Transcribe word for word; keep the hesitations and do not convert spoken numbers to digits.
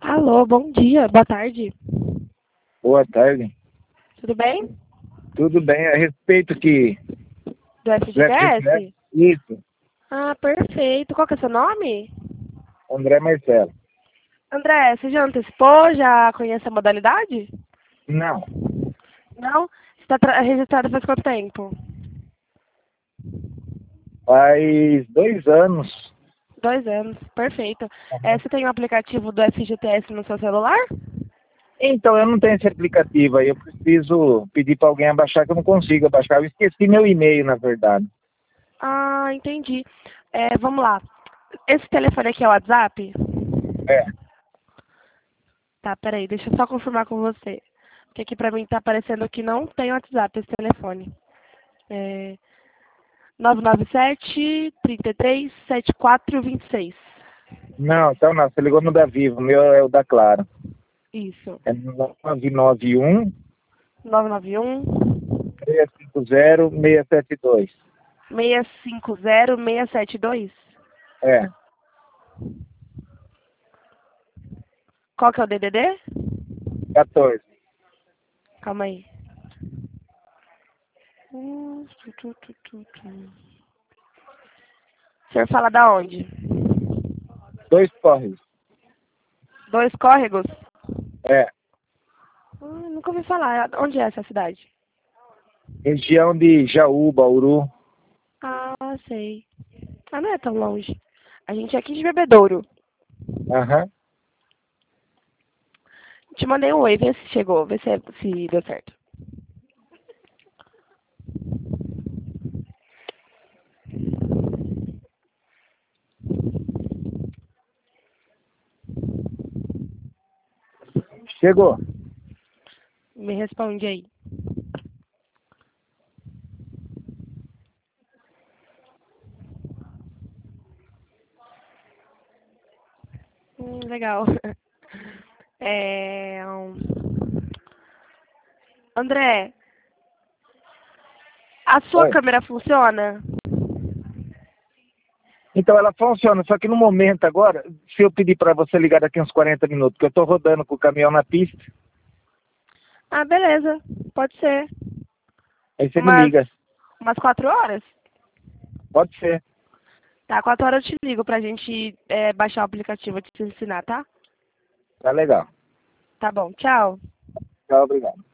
Alô, bom dia, boa tarde. Boa tarde. Tudo bem? Tudo bem? A respeito que... Do do F G T S? F G T S? Isso, Ah, perfeito. Qual que é o seu nome? André Marcelo. André, você já antecipou? Já conhece a modalidade? Não, Não? Você está registrado faz quanto tempo? faz dois anos. Dois anos, perfeito. É, Uhum. você tem o aplicativo do F G T S no seu celular? Então, eu não tenho esse aplicativo aí, eu preciso pedir para alguém abaixar, que eu não consigo abaixar. Eu esqueci meu e-mail, na verdade. Ah, entendi. É, vamos lá. Esse telefone aqui é o WhatsApp? É, Tá, peraí, deixa eu só confirmar com você. Porque aqui pra mim tá aparecendo que não tem WhatsApp esse telefone. É nove nove sete, três três, sete quatro dois seis. não, então não, você ligou no da Vivo, o meu é o da Claro. Isso. É nove nove um, nove nove um, seis cinco zero, seis sete dois. seis cinco zero, seis sete dois. É, Qual que é o D D D? quatorze. Calma aí. Hum, tu, tu, tu, tu, tu. O senhor fala da onde? Dois corres. Dois córregos? É, Hum, nunca ouvi falar. Onde é essa cidade? região de Jaú, Bauru. Ah, sei. Ah, não é tão longe. A gente é aqui de Bebedouro. Aham. Te mandei um oi, vê se chegou, vê se, é- se deu certo. Chegou. Me responde aí. Hum, legal. É, um, André, a sua Oi. câmera funciona? Então ela funciona, só que no momento agora, se eu pedir para você ligar daqui uns quarenta minutos, que eu estou rodando com o caminhão na pista, Ah, beleza. Pode ser. aí você me Umas, liga. umas quatro horas? Pode ser. Tá, quatro horas eu te ligo pra gente é, baixar o aplicativo e te ensinar, tá? Tá legal. Tá bom, tchau. Tchau, obrigado.